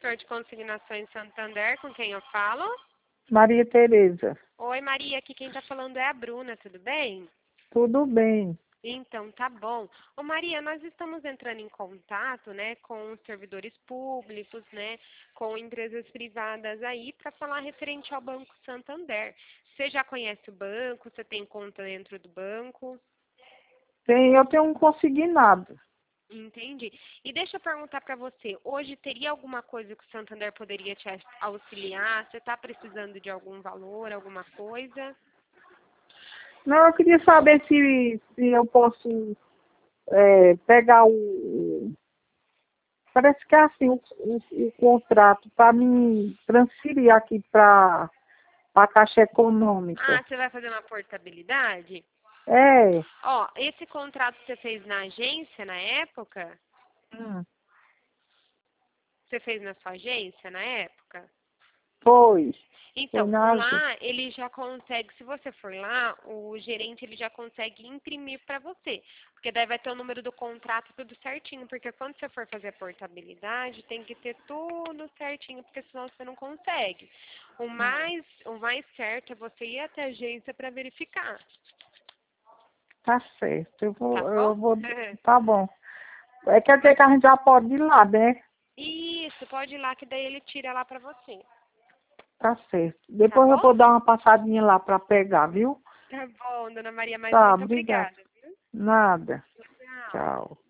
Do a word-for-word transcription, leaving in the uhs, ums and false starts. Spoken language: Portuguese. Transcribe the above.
setor de consignação em Santander, com quem eu falo? Maria Tereza. Oi, Maria, aqui quem tá falando é a Bruna, tudo bem? Tudo bem. Então, tá bom. Ô, Maria, nós estamos entrando em contato, né, com servidores públicos, né, com empresas privadas aí, para falar referente ao Banco Santander. Você já conhece o banco? Você tem conta dentro do banco? Tem, eu tenho um consignado. Entendi. E deixa eu perguntar para você, hoje teria alguma coisa que o Santander poderia te auxiliar? Você está precisando de algum valor, alguma coisa? Não, eu queria saber se, se eu posso é, pegar o... Parece que é assim, o, o, o contrato para me transferir aqui para a Caixa Econômica. Ah, você vai fazer uma portabilidade? É. Ó, esse contrato você fez na agência na época? Hum, Você fez na sua agência na época? foi. Foi Então, na agência. lá ele já consegue, se você for lá, o gerente ele já consegue imprimir para você. Porque daí vai ter o número do contrato tudo certinho, porque quando você for fazer a portabilidade, tem que ter tudo certinho, porque senão você não consegue. O mais, o mais certo é você ir até a agência para verificar. Tá certo. Eu Tá vou, eu bom? vou. Tá bom. É, quer dizer que a gente já pode ir lá, né? Isso, pode ir lá que daí ele tira lá para você. Tá certo. Tá Depois eu bom? vou dar uma passadinha lá para pegar, viu? Tá bom, dona Maria, mas Tá, muito obrigada. obrigada, viu? Nada. Tchau. Tchau.